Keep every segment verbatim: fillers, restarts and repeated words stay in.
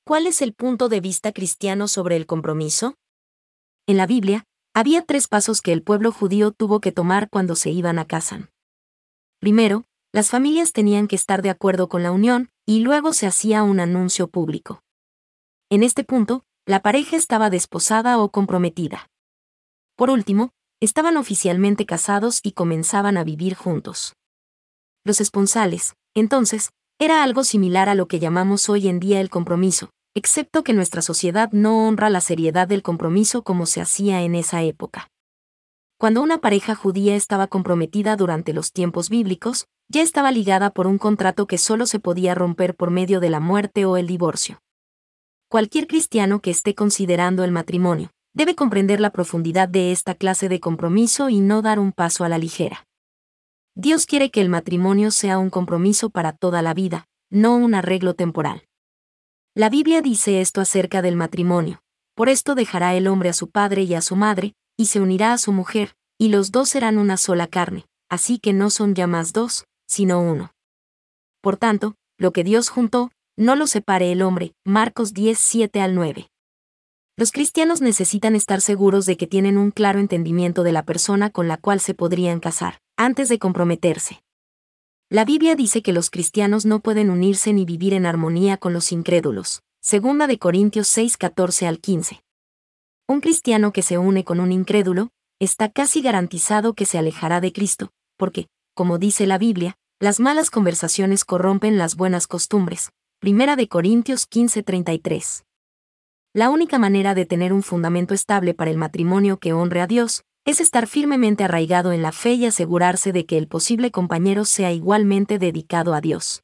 ¿Cuál es el punto de vista cristiano sobre el compromiso? En la Biblia, había tres pasos que el pueblo judío tuvo que tomar cuando se iban a casar. Primero, las familias tenían que estar de acuerdo con la unión, y luego se hacía un anuncio público. En este punto, la pareja estaba desposada o comprometida. Por último, estaban oficialmente casados y comenzaban a vivir juntos. Los esponsales, entonces, era algo similar a lo que llamamos hoy en día el compromiso, excepto que nuestra sociedad no honra la seriedad del compromiso como se hacía en esa época. Cuando una pareja judía estaba comprometida durante los tiempos bíblicos, ya estaba ligada por un contrato que solo se podía romper por medio de la muerte o el divorcio. Cualquier cristiano que esté considerando el matrimonio debe comprender la profundidad de esta clase de compromiso y no dar un paso a la ligera. Dios quiere que el matrimonio sea un compromiso para toda la vida, no un arreglo temporal. La Biblia dice esto acerca del matrimonio: por esto dejará el hombre a su padre y a su madre, y se unirá a su mujer, y los dos serán una sola carne, así que no son ya más dos, sino uno. Por tanto, lo que Dios juntó, no lo separe el hombre. Marcos diez, siete al nueve. Los cristianos necesitan estar seguros de que tienen un claro entendimiento de la persona con la cual se podrían casar, antes de comprometerse. La Biblia dice que los cristianos no pueden unirse ni vivir en armonía con los incrédulos. Segunda de Corintios seis, catorce al quince. Un cristiano que se une con un incrédulo, está casi garantizado que se alejará de Cristo, porque, como dice la Biblia, las malas conversaciones corrompen las buenas costumbres. Primera de Corintios quince, treinta y tres. La única manera de tener un fundamento estable para el matrimonio que honre a Dios, es estar firmemente arraigado en la fe y asegurarse de que el posible compañero sea igualmente dedicado a Dios.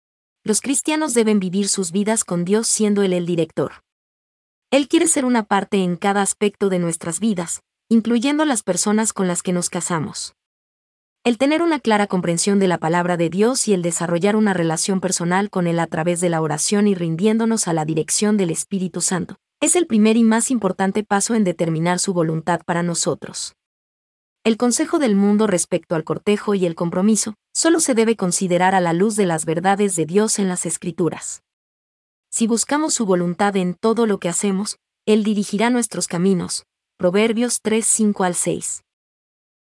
Los cristianos deben vivir sus vidas con Dios siendo Él el director. Él quiere ser una parte en cada aspecto de nuestras vidas, incluyendo las personas con las que nos casamos. El tener una clara comprensión de la palabra de Dios y el desarrollar una relación personal con Él a través de la oración y rindiéndonos a la dirección del Espíritu Santo, es el primer y más importante paso en determinar su voluntad para nosotros. El consejo del mundo respecto al cortejo y el compromiso solo se debe considerar a la luz de las verdades de Dios en las Escrituras. Si buscamos su voluntad en todo lo que hacemos, Él dirigirá nuestros caminos. Proverbios tres, cinco al seis.